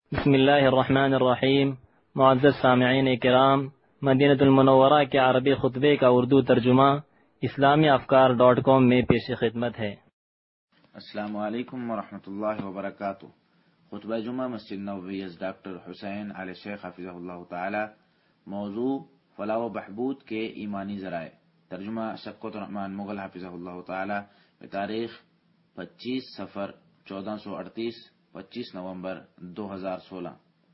بسم اللہ الرحمن الرحیم۔ معزز سامعین کرام، مدینہ المنورہ کے عربی خطبے کا اردو ترجمہ اسلامی افکار.com میں پیش خدمت ہے۔ السلام علیکم ورحمۃ اللہ وبرکاتہ۔ خطبہ جمعہ مسجد نبوی ڈاکٹر حسین علی شیخ حفظہ اللہ تعالی۔ موضوع فلاح و بہبود کے ایمانی ذرائع۔ ترجمہ شفقت الرحمان مغل حفظہ اللہ تعالی۔ بتاریخ 25 صفر 1438 25 نومبر 2016۔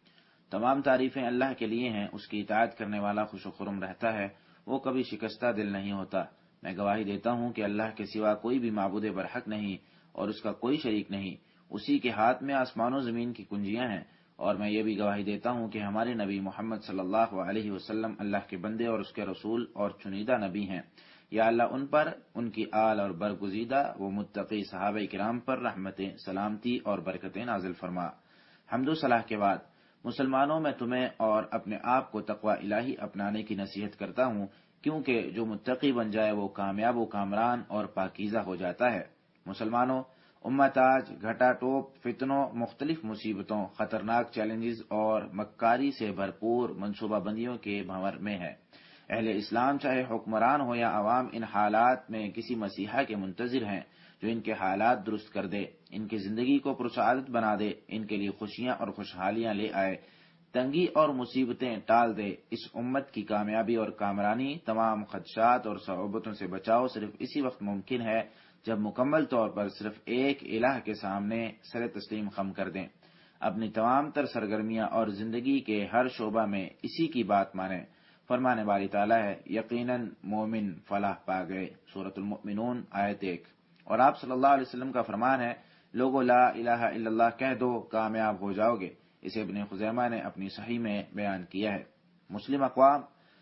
تمام تعریفیں اللہ کے لیے ہیں، اس کی اطاعت کرنے والا خوش و خرم رہتا ہے، وہ کبھی شکستہ دل نہیں ہوتا۔ میں گواہی دیتا ہوں کہ اللہ کے سوا کوئی بھی معبود برحق نہیں اور اس کا کوئی شریک نہیں، اسی کے ہاتھ میں آسمان و زمین کی کنجیاں ہیں، اور میں یہ بھی گواہی دیتا ہوں کہ ہمارے نبی محمد صلی اللہ علیہ وسلم اللہ کے بندے اور اس کے رسول اور چنیدہ نبی ہیں۔ یا اللہ ان پر، ان کی آل اور برگزیدہ وہ متقی صحابہ کرام پر رحمتیں، سلامتی اور برکتیں نازل فرما۔ حمد و صلاح کے بعد مسلمانوں، میں تمہیں اور اپنے آپ کو تقوی الہی اپنانے کی نصیحت کرتا ہوں، کیونکہ جو متقی بن جائے وہ کامیاب و کامران اور پاکیزہ ہو جاتا ہے۔ مسلمانوں، امت آج گھٹا ٹوپ، فتنوں، مختلف مصیبتوں، خطرناک چیلنجز اور مکاری سے بھرپور منصوبہ بندیوں کے بھنور میں ہے۔ اہل اسلام چاہے حکمران ہو یا عوام، ان حالات میں کسی مسیحا کے منتظر ہیں جو ان کے حالات درست کر دے، ان کی زندگی کو پرسعادت بنا دے، ان کے لیے خوشیاں اور خوشحالیاں لے آئے، تنگی اور مصیبتیں ٹال دے۔ اس امت کی کامیابی اور کامرانی، تمام خدشات اور صعوبتوں سے بچاؤ صرف اسی وقت ممکن ہے جب مکمل طور پر صرف ایک الہ کے سامنے سر تسلیم خم کر دیں، اپنی تمام تر سرگرمیاں اور زندگی کے ہر شعبہ میں اسی کی بات مانیں۔ فرمانے باری تعالیٰ ہے، یقیناً مومن فلاح پا گئے۔ سورۃ المؤمنون آیت 1۔ اور آپ صلی اللہ علیہ وسلم کا فرمان ہے، لوگو لا الہ الا اللہ کہہ دو، کامیاب ہو جاؤ گے۔ اسے ابن خزیمہ نے اپنی صحیح میں بیان کیا ہے۔ مسلم اقوام،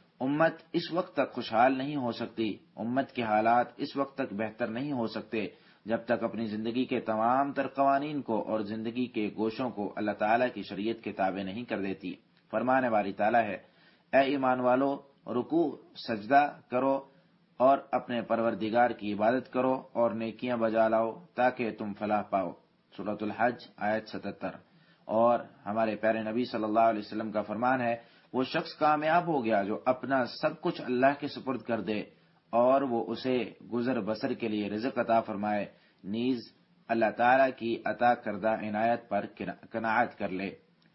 امت اس وقت تک خوشحال نہیں ہو سکتی، امت کے حالات اس وقت تک بہتر نہیں ہو سکتے جب تک اپنی زندگی کے تمام تر قوانین کو اور زندگی کے گوشوں کو اللہ تعالیٰ کی شریعت کے تابع نہیں کر دیتی۔ فرمانے باری تعالیٰ ہے، اے ایمان والو، رکوع سجدہ کرو اور اپنے پروردگار کی عبادت کرو اور نیکیاں بجا لاؤ تاکہ تم فلاح پاؤ۔ سورۃ الحج آیت 77۔ اور ہمارے پیارے نبی صلی اللہ علیہ وسلم کا فرمان ہے، وہ شخص کامیاب ہو گیا جو اپنا سب کچھ اللہ کے سپرد کر دے اور وہ اسے گزر بسر کے لیے رزق عطا فرمائے، نیز اللہ تعالیٰ کی عطا کردہ عنایت پر قناعت کر لے۔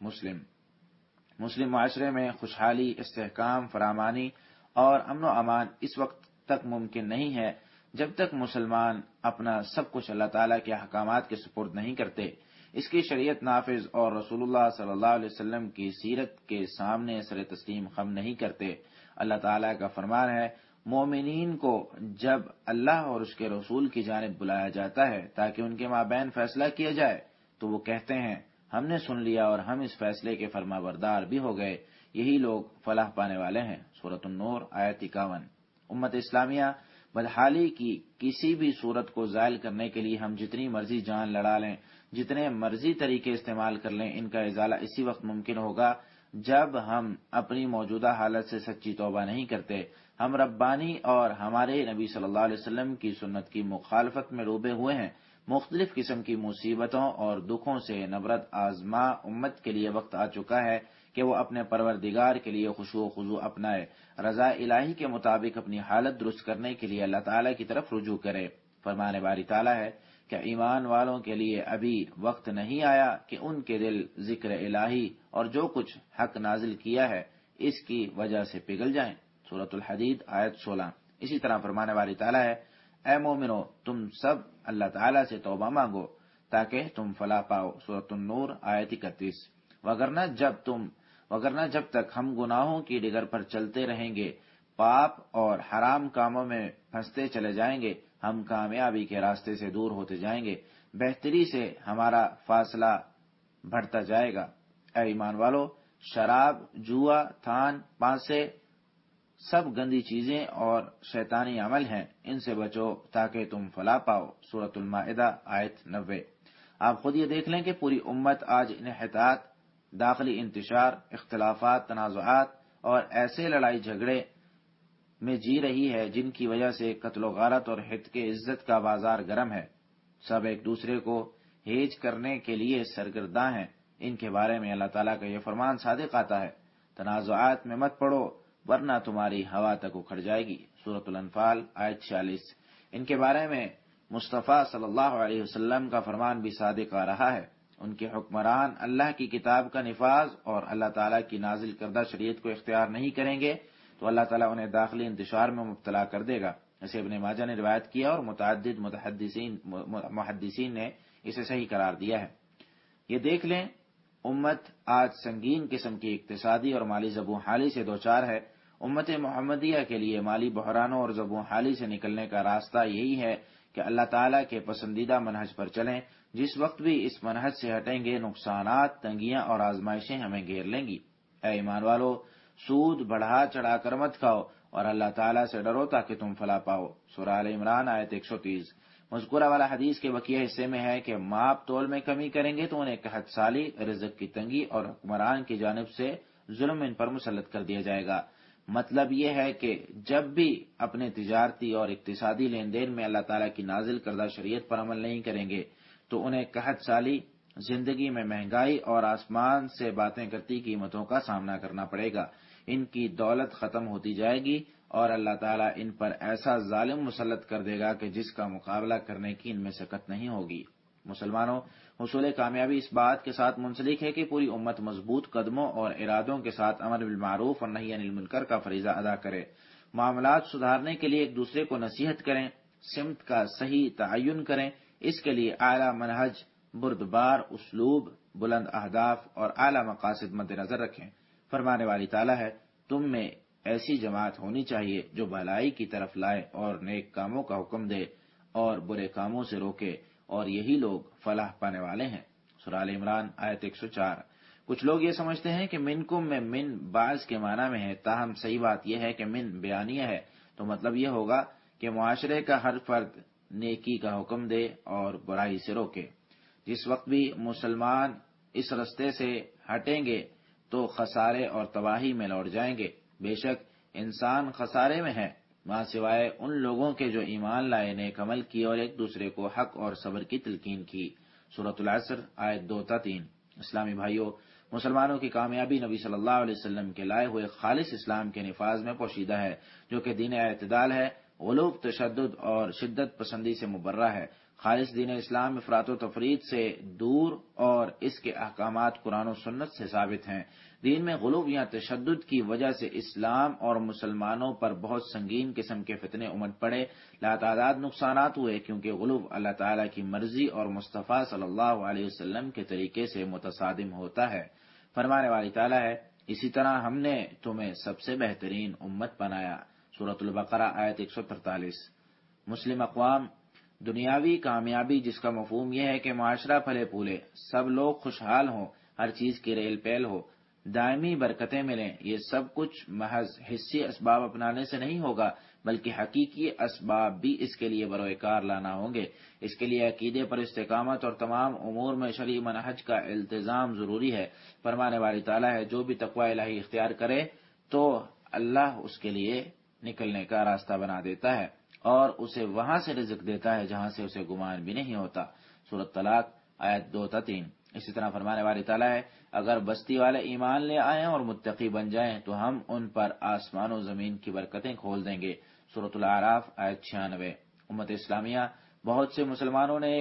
مسلم معاشرے میں خوشحالی، استحکام، فراوانی اور امن و امان اس وقت تک ممکن نہیں ہے جب تک مسلمان اپنا سب کچھ اللہ تعالیٰ کے احکامات کے سپرد نہیں کرتے، اس کی شریعت نافذ اور رسول اللہ صلی اللہ علیہ وسلم کی سیرت کے سامنے سر تسلیم خم نہیں کرتے۔ اللہ تعالیٰ کا فرمان ہے، مومنین کو جب اللہ اور اس کے رسول کی جانب بلایا جاتا ہے تاکہ ان کے مابین فیصلہ کیا جائے تو وہ کہتے ہیں، ہم نے سن لیا اور ہم اس فیصلے کے فرما بردار بھی ہو گئے، یہی لوگ فلاح پانے والے ہیں۔ سورۃ النور آیت 51۔ امت اسلامیہ، بدحالی کی کسی بھی صورت کو زائل کرنے کے لیے ہم جتنی مرضی جان لڑا لیں، جتنے مرضی طریقے استعمال کر لیں، ان کا ازالہ اسی وقت ممکن ہوگا جب ہم اپنی موجودہ حالت سے سچی توبہ نہیں کرتے، ہم ربانی اور ہمارے نبی صلی اللہ علیہ وسلم کی سنت کی مخالفت میں ڈوبے ہوئے ہیں۔ مختلف قسم کی مصیبتوں اور دکھوں سے نبرد آزما امت کے لیے وقت آ چکا ہے کہ وہ اپنے پروردگار کے لیے خشوع و خضوع اپنائے، رضا الہی کے مطابق اپنی حالت درست کرنے کے لیے اللہ تعالیٰ کی طرف رجوع کرے۔ فرمانے باری تعالیٰ ہے، کیا ایمان والوں کے لیے ابھی وقت نہیں آیا کہ ان کے دل ذکر الہی اور جو کچھ حق نازل کیا ہے اس کی وجہ سے پگھل جائیں؟ سورۃ الحدید آیت 16۔ اسی طرح فرمانے والی تعالیٰ ہے، اے مومنو، تم سب اللہ تعالیٰ سے توبہ مانگو تاکہ تم فلاح پاؤ۔ سورۃ النور آیت 31۔ وگرنہ جب تک ہم گناہوں کی ڈگر پر چلتے رہیں گے، پاپ اور حرام کاموں میں پھنستے چلے جائیں گے، ہم کامیابی کے راستے سے دور ہوتے جائیں گے، بہتری سے ہمارا فاصلہ بڑھتا جائے گا۔ اے ایمان والو، شراب، جوا، تھان، پانسے سب گندی چیزیں اور شیطانی عمل ہیں، ان سے بچو تاکہ تم فلاح پاؤ۔ سورۃ المائدہ آیت 90۔ آپ خود یہ دیکھ لیں کہ پوری امت آج انحطاط، داخلی انتشار، اختلافات، تنازعات اور ایسے لڑائی جھگڑے میں جی رہی ہے جن کی وجہ سے قتل و غارت اور ہتک عزت کا بازار گرم ہے۔ سب ایک دوسرے کو ہیج کرنے کے لیے سرگرداں ہیں۔ ان کے بارے میں اللہ تعالیٰ کا یہ فرمان صادق آتا ہے، تنازعات میں مت پڑو ورنہ تمہاری ہوا تک اکھڑ جائے گی، سورۃ الانفال آیت 46۔ ان کے بارے میں مصطفیٰ صلی اللہ علیہ وسلم کا فرمان بھی صادق آ رہا ہے، ان کے حکمران اللہ کی کتاب کا نفاذ اور اللہ تعالیٰ کی نازل کردہ شریعت کو اختیار نہیں کریں گے تو اللہ تعالیٰ انہیں داخلی انتشار میں مبتلا کر دے گا، اسے ابن ماجہ نے روایت کیا اور متعدد محدثین نے اسے صحیح قرار دیا ہے۔ یہ دیکھ لیں امت آج سنگین قسم کی اقتصادی اور مالی زبوں حالی سے دوچار ہے۔ امت محمدیہ کے لیے مالی بحرانوں اور زبوں حالی سے نکلنے کا راستہ یہی ہے کہ اللہ تعالیٰ کے پسندیدہ منہج پر چلیں۔ جس وقت بھی اس منہج سے ہٹیں گے نقصانات، تنگیاں اور آزمائشیں ہمیں گھیر لیں گی۔ اے ایمان والو، سود بڑھا چڑھا کر مت کھاؤ اور اللہ تعالیٰ سے ڈرو تاکہ تم فلاح پاؤ، سورہ آل عمران آیت 130۔ مذکورہ والا حدیث کے بقیہ حصے میں ہے کہ ماپ تول میں کمی کریں گے تو انہیں قحط سالی، رزق کی تنگی اور حکمران کی جانب سے ظلم ان پر مسلط کر دیا جائے گا۔ مطلب یہ ہے کہ جب بھی اپنے تجارتی اور اقتصادی لین دین میں اللہ تعالیٰ کی نازل کردہ شریعت پر عمل نہیں کریں گے تو انہیں قحط سالی، زندگی میں مہنگائی اور آسمان سے باتیں کرتی قیمتوں کا سامنا کرنا پڑے گا۔ ان کی دولت ختم ہوتی جائے گی اور اللہ تعالیٰ ان پر ایسا ظالم مسلط کر دے گا کہ جس کا مقابلہ کرنے کی ان میں سکت نہیں ہوگی۔ مسلمانوں، حصول کامیابی اس بات کے ساتھ منسلک ہے کہ پوری امت مضبوط قدموں اور ارادوں کے ساتھ امر بالمعروف اور نہی عن المنکر کا فریضہ ادا کرے، معاملات سدھارنے کے لیے ایک دوسرے کو نصیحت کریں، سمت کا صحیح تعین کریں، اس کے لیے اعلیٰ منہج، بردبار اسلوب، بلند اہداف اور اعلیٰ مقاصد مد نظر رکھیں۔ فرمانے والی تعالیٰ ہے، تم میں ایسی جماعت ہونی چاہیے جو بھلائی کی طرف لائے اور نیک کاموں کا حکم دے اور برے کاموں سے روکے، اور یہی لوگ فلاح پانے والے ہیں، سورہ آل عمران آیت 104۔ کچھ لوگ یہ سمجھتے ہیں کہ منکم میں من بعض کے معنی میں ہے، تاہم صحیح بات یہ ہے کہ من بیانیہ ہے، تو مطلب یہ ہوگا کہ معاشرے کا ہر فرد نیکی کا حکم دے اور برائی سے روکے۔ جس وقت بھی مسلمان اس رستے سے ہٹیں گے تو خسارے اور تباہی میں لوٹ جائیں گے۔ بے شک انسان خسارے میں ہے ماں سوائے ان لوگوں کے جو ایمان لائے، نیک عمل کی اور ایک دوسرے کو حق اور صبر کی تلقین کی، سورۃ العصر آیت 2-3۔ اسلامی بھائیوں، مسلمانوں کی کامیابی نبی صلی اللہ علیہ وسلم کے لائے ہوئے خالص اسلام کے نفاذ میں پوشیدہ ہے، جو کہ دین اعتدال ہے، غلو، تشدد اور شدت پسندی سے مبرہ ہے۔ خالص دین اسلام افراط و تفریط سے دور اور اس کے احکامات قرآن و سنت سے ثابت ہیں۔ دین میں غلو یا تشدد کی وجہ سے اسلام اور مسلمانوں پر بہت سنگین قسم کے فتنے امٹ پڑے، لاتعداد نقصانات ہوئے، کیونکہ غلو اللہ تعالیٰ کی مرضی اور مصطفیٰ صلی اللہ علیہ وسلم کے طریقے سے متصادم ہوتا ہے۔ فرمانے والی تعالیٰ ہے، اسی طرح ہم نے تمہیں سب سے بہترین امت بنایا، سورۃ البقرہ آیت 143۔ مسلم اقوام دنیاوی کامیابی، جس کا مفہوم یہ ہے کہ معاشرہ پھلے پھولے، سب لوگ خوشحال ہوں، ہر چیز کی ریل پیل ہو، دائمی برکتیں ملیں، یہ سب کچھ محض حصی اسباب اپنانے سے نہیں ہوگا، بلکہ حقیقی اسباب بھی اس کے لیے بروئے کار لانا ہوں گے۔ اس کے لیے عقیدے پر استقامت اور تمام امور میں شرعی منہج کا التزام ضروری ہے۔ فرمانے والی تعالیٰ ہے، جو بھی تقوی الہی اختیار کرے تو اللہ اس کے لیے نکلنے کا راستہ بنا دیتا ہے اور اسے وہاں سے رزق دیتا ہے جہاں سے اسے گمان بھی نہیں ہوتا، سورۃ طلاق آیت 2-3۔ اسی طرح فرمانے والی تعالیٰ ہے، اگر بستی والے ایمان لے آئیں اور متقی بن جائیں تو ہم ان پر آسمان و زمین کی برکتیں کھول دیں گے، سورۃ الاعراف آیت 96۔ امت اسلامیہ، بہت سے مسلمانوں نے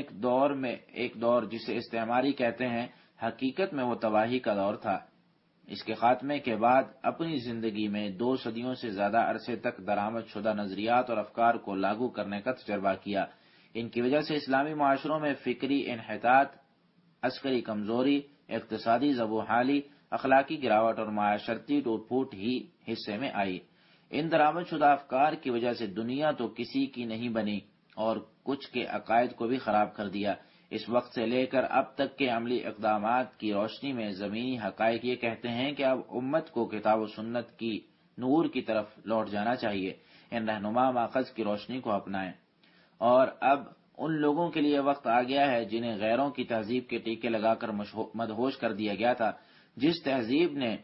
ایک دور جسے استعماری کہتے ہیں، حقیقت میں وہ تباہی کا دور تھا۔ اس کے خاتمے کے بعد اپنی زندگی میں 2 صدیوں سے زیادہ عرصے تک درآمد شدہ نظریات اور افکار کو لاگو کرنے کا تجربہ کیا۔ ان کی وجہ سے اسلامی معاشروں میں فکری انحطاط، عسکری کمزوری، اقتصادی زبوحالی، اخلاقی گراوٹ اور معاشرتی ٹوٹ پھوٹ ہی حصے میں آئی۔ ان درآمد شدہ افکار کی وجہ سے دنیا تو کسی کی نہیں بنی اور کچھ کے عقائد کو بھی خراب کر دیا۔ اس وقت سے لے کر اب تک کے عملی اقدامات کی روشنی میں زمینی حقائق یہ کہتے ہیں کہ اب امت کو کتاب و سنت کی نور کی طرف لوٹ جانا چاہیے، ان رہنما ماخذ کی روشنی کو اپنائیں، اور اب ان لوگوں کے لیے وقت آ گیا ہے جنہیں غیروں کی تہذیب کے ٹیکے لگا کر مدہوش کر دیا گیا تھا۔ جس تہذیب نے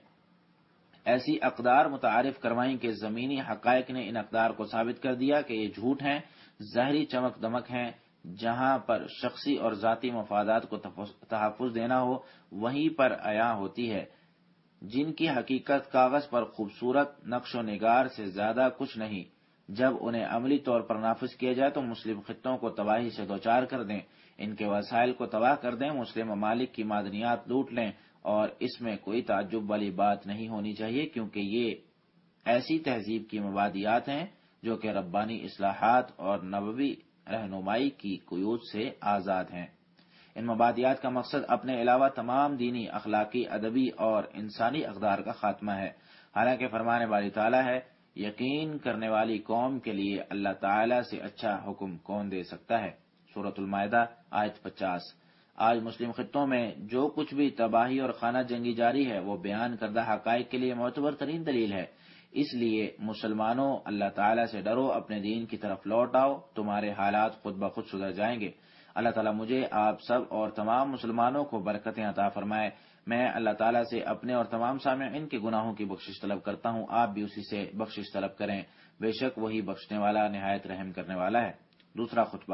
ایسی اقدار متعارف کروائیں کہ زمینی حقائق نے ان اقدار کو ثابت کر دیا کہ یہ جھوٹ ہیں، ظاہری چمک دمک ہیں، جہاں پر شخصی اور ذاتی مفادات کو تحفظ دینا ہو وہیں پر عیاں ہوتی ہے، جن کی حقیقت کاغذ پر خوبصورت نقش و نگار سے زیادہ کچھ نہیں، جب انہیں عملی طور پر نافذ کیا جائے تو مسلم خطوں کو تباہی سے دوچار کر دیں، ان کے وسائل کو تباہ کر دیں، مسلم ممالک کی معدنیات لوٹ لیں، اور اس میں کوئی تعجب والی بات نہیں ہونی چاہیے، کیونکہ یہ ایسی تہذیب کی مبادیات ہیں جو کہ ربانی اصلاحات اور نبوی رہنمائی کی قیود سے آزاد ہیں۔ ان مبادیات کا مقصد اپنے علاوہ تمام دینی، اخلاقی، ادبی اور انسانی اقدار کا خاتمہ ہے، حالانکہ فرمان باری تعالیٰ ہے، یقین کرنے والی قوم کے لیے اللہ تعالیٰ سے اچھا حکم کون دے سکتا ہے، سورۃ المائدہ آیت 50۔ آج مسلم خطوں میں جو کچھ بھی تباہی اور خانہ جنگی جاری ہے وہ بیان کردہ حقائق کے لیے معتبر ترین دلیل ہے، اس لیے مسلمانوں اللہ تعالیٰ سے ڈرو، اپنے دین کی طرف لوٹ آؤ، تمہارے حالات خود بخود سدھر جائیں گے۔ اللہ تعالیٰ مجھے، آپ سب اور تمام مسلمانوں کو برکتیں عطا فرمائے۔ میں اللہ تعالیٰ سے اپنے اور تمام سامعین کے گناہوں کی بخشش طلب کرتا ہوں، آپ بھی اسی سے بخشش طلب کریں، بے شک وہی بخشنے والا نہایت رحم کرنے والا ہے۔ دوسرا خطبہ۔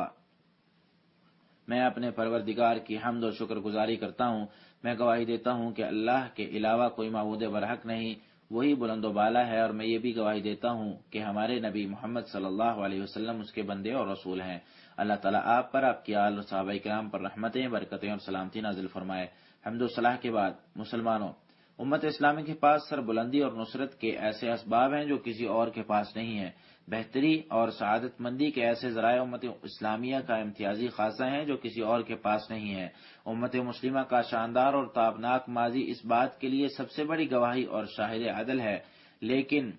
میں اپنے پروردگار کی حمد و شکر گزاری کرتا ہوں، میں گواہی دیتا ہوں کہ اللہ کے علاوہ کوئی معبود برحق نہیں، وہی بلند و بالا ہے، اور میں یہ بھی گواہی دیتا ہوں کہ ہمارے نبی محمد صلی اللہ علیہ وسلم اس کے بندے اور رسول ہیں۔ اللہ تعالیٰ آپ پر، آپ کی آل اور صحابہ کرام پر رحمتیں، برکتیں اور سلامتی نازل فرمائے۔ حمد و صلاح کے بعد مسلمانوں، امت اسلامی کے پاس سربلندی اور نصرت کے ایسے اسباب ہیں جو کسی اور کے پاس نہیں ہیں، بہتری اور سعادت مندی کے ایسے ذرائع امت اسلامیہ کا امتیازی خاصہ ہیں جو کسی اور کے پاس نہیں ہے۔ امت مسلمہ کا شاندار اور تابناک ماضی اس بات کے لیے سب سے بڑی گواہی اور شاہد عدل ہے، لیکن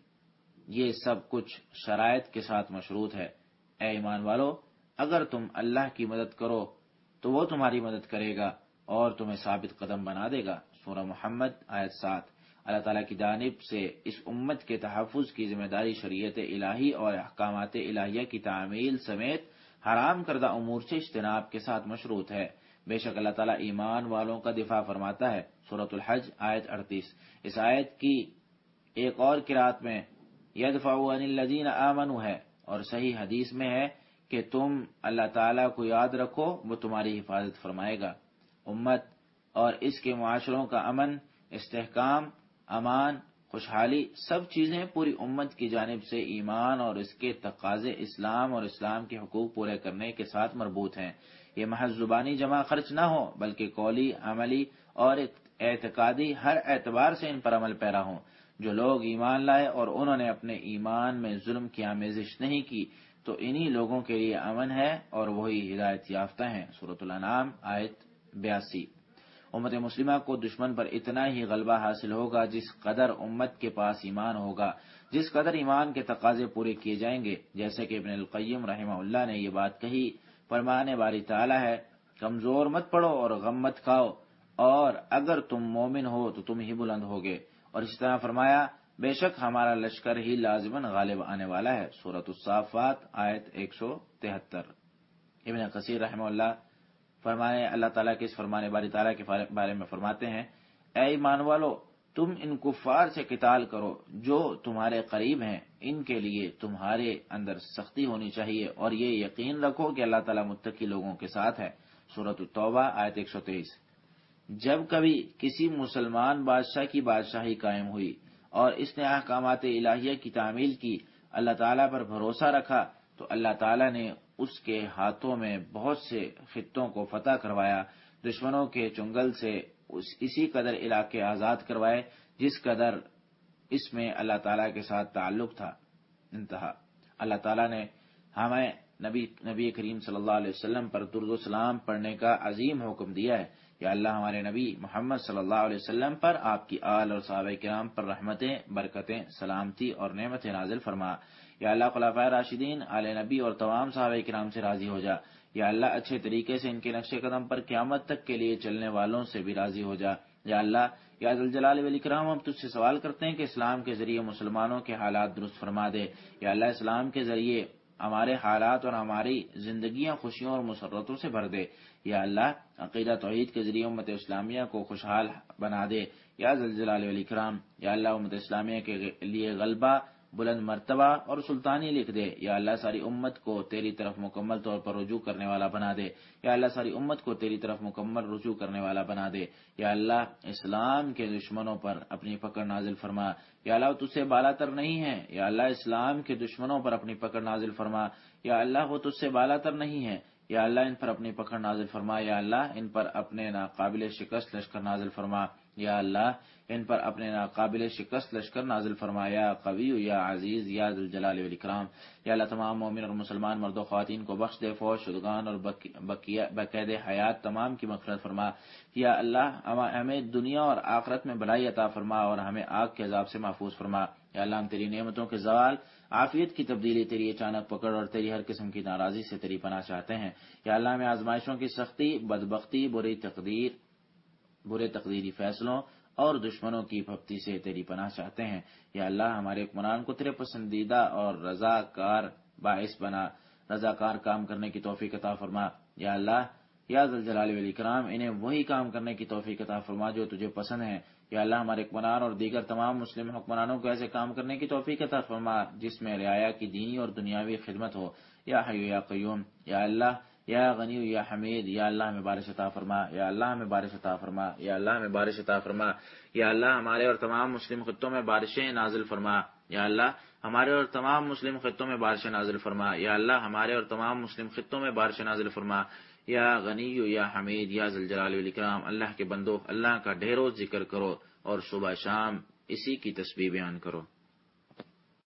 یہ سب کچھ شرائط کے ساتھ مشروط ہے۔ اے ایمان والو، اگر تم اللہ کی مدد کرو تو وہ تمہاری مدد کرے گا اور تمہیں ثابت قدم بنا دے گا، سورہ محمد آیت 7۔ اللہ تعالیٰ کی جانب سے اس امت کے تحفظ کی ذمہ داری شریعت الہی اور احکامات الہیہ کی تعمیل سمیت حرام کردہ امور سے اجتناب کے ساتھ مشروط ہے۔ بے شک اللہ تعالیٰ ایمان والوں کا دفاع فرماتا ہے، سورۃ الحج آیت 38۔ اس آیت کی ایک اور قرات میں یدفع عن الذین آمنوا ہے، اور صحیح حدیث میں ہے کہ تم اللہ تعالیٰ کو یاد رکھو، وہ تمہاری حفاظت فرمائے گا۔ امت اور اس کے معاشروں کا امن، استحکام، امان، خوشحالی، سب چیزیں پوری امت کی جانب سے ایمان اور اس کے تقاضے اسلام اور اسلام کے حقوق پورے کرنے کے ساتھ مربوط ہیں۔ یہ محض زبانی جمع خرچ نہ ہو، بلکہ قولی، عملی اور اعتقادی ہر اعتبار سے ان پر عمل پیرا ہوں۔ جو لوگ ایمان لائے اور انہوں نے اپنے ایمان میں ظلم کی آمیزش نہیں کی تو انہی لوگوں کے لیے امن ہے اور وہی ہدایت یافتہ ہیں، سورۃ الانعام آیت 82۔ امت مسلمہ کو دشمن پر اتنا ہی غلبہ حاصل ہوگا جس قدر امت کے پاس ایمان ہوگا، جس قدر ایمان کے تقاضے پورے کیے جائیں گے، جیسے کہ ابن القیم رحمہ اللہ نے یہ بات کہی، فرمان باری تعالیٰ ہے، کمزور مت پڑو اور غم مت کھاؤ، اور اگر تم مومن ہو تو تم ہی بلند ہوگے، اور اس طرح فرمایا، بے شک ہمارا لشکر ہی لازماً غالب آنے والا ہے، سورۃ الصافات آیت 173۔ ابن کثیر رحمہ اللہ فرمانے اللہ تعالیٰ کے اس فرمان باری تعالیٰ کے بارے میں فرماتے ہیں، اے ایمان والو، تم ان کفار سے قتال کرو جو تمہارے قریب ہیں، ان کے لیے تمہارے اندر سختی ہونی چاہیے، اور یہ یقین رکھو کہ اللہ تعالیٰ متقی لوگوں کے ساتھ ہے، سورۃ التوبہ آیت 123۔ جب کبھی کسی مسلمان بادشاہ کی بادشاہی قائم ہوئی اور اس نے احکامات الہیہ کی تعمیل کی، اللہ تعالیٰ پر بھروسہ رکھا، تو اللہ تعالیٰ نے اس کے ہاتھوں میں بہت سے خطوں کو فتح کروایا، دشمنوں کے چنگل سے اسی قدر علاقے آزاد کروائے جس قدر اس میں اللہ تعالیٰ کے ساتھ تعلق تھا۔ انتہا۔ اللہ تعالیٰ نے ہمیں نبی کریم صلی اللہ علیہ وسلم پر درود و سلام پڑھنے کا عظیم حکم دیا ہے۔ یا اللہ ہمارے نبی محمد صلی اللہ علیہ وسلم پر، آپ کی آل اور صحابہ کرام پر رحمتیں، برکتیں، سلامتی اور نعمتیں نازل فرما۔ یا اللہ خلفائے راشدین، آل نبی اور تمام صحابہ کرام سے راضی ہو جا۔ یا اللہ اچھے طریقے سے ان کے نقش قدم پر قیامت تک کے لیے چلنے والوں سے بھی راضی ہو جا۔ یا اللہ، یا ذوالجلال والاکرام، ہم تجھ سے سوال کرتے ہیں کہ اسلام کے ذریعے مسلمانوں کے حالات درست فرما دے۔ یا اللہ، اسلام کے ذریعے ہمارے حالات اور ہماری زندگیاں خوشیوں اور مسرتوں سے بھر دے۔ یا اللہ، عقیدہ توحید کے ذریعے امت اسلامیہ کو خوشحال بنا دے۔ یا ذوالجلال والاکرام، یا اللہ امت اسلامیہ کے لیے غلبہ بلند مرتبہ اور سلطانی لکھ دے. یا اللہ ساری امت کو تیری طرف مکمل طور پر رجوع کرنے والا بنا دے. یا اللہ ساری امت کو تیری طرف مکمل رجوع کرنے والا بنا دے. یا اللہ اسلام کے دشمنوں پر اپنی پکڑ نازل فرما. یا اللہ وہ تجھ سے بالاتر نہیں ہے. یا اللہ اسلام کے دشمنوں پر اپنی پکڑ نازل فرما. یا اللہ وہ تجھ سے بالاتر نہیں ہے. یا اللہ ان پر اپنی پکڑ نازل فرما. یا اللہ ان پر اپنے ناقابل شکست لشکر نازل فرما. یا اللہ ان پر اپنے ناقابل شکست لشکر نازل فرما. یا قوی یا عزیز یا ذو الجلال والاکرام. یا اللہ تمام مومن اور مسلمان مرد و خواتین کو بخش دے. فوت شدگان اور بقید حیات تمام کی مغفرت فرما. یا اللہ ہمیں دنیا اور آخرت میں بھلائی عطا فرما اور ہمیں آگ کے عذاب سے محفوظ فرما. یا اللہ ہم تیری نعمتوں کے زوال، عافیت کی تبدیلی، تیری اچانک پکڑ اور تیری ہر قسم کی ناراضی سے تیری پناہ چاہتے ہیں. یا اللہ ہمیں آزمائشوں کی سختی، بدبختی، برے تقدیری فیصلوں اور دشمنوں کی پھپتی سے تیری پناہ چاہتے ہیں. یا اللہ ہمارے حکمران کو تیرے پسندیدہ اور رضاکار کام کرنے کی توفیق عطا فرما. یا اللہ یا ذو الجلال والاکرام انہیں وہی کام کرنے کی توفیق عطا فرما جو تجھے پسند ہے. یا اللہ ہمارے حکمران اور دیگر تمام مسلم حکمرانوں کو ایسے کام کرنے کی توفیق عطا فرما جس میں رعایا کی دینی اور دنیاوی خدمت ہو. یا حی یا قیوم. یا اللہ یا غنی یا حمید. یا اللہ ہمیں بارش عطا فرما. یا اللہ ہمیں بارش عطا فرما. یا اللہ ہمیں بارش عطا فرما. یا اللہ ہمارے اور تمام مسلم خطوں میں بارشیں نازل فرما. یا اللہ ہمارے اور تمام مسلم خطوں میں بارشیں نازل فرما. یا اللہ ہمارے اور تمام مسلم خطوں میں بارشیں نازل فرما. یا غنی یا حمید یا ذو الجلال والاکرام. اللہ کے بندو اللہ کا ڈھیروں ذکر کرو اور صبح شام اسی کی تسبیح بیان کرو.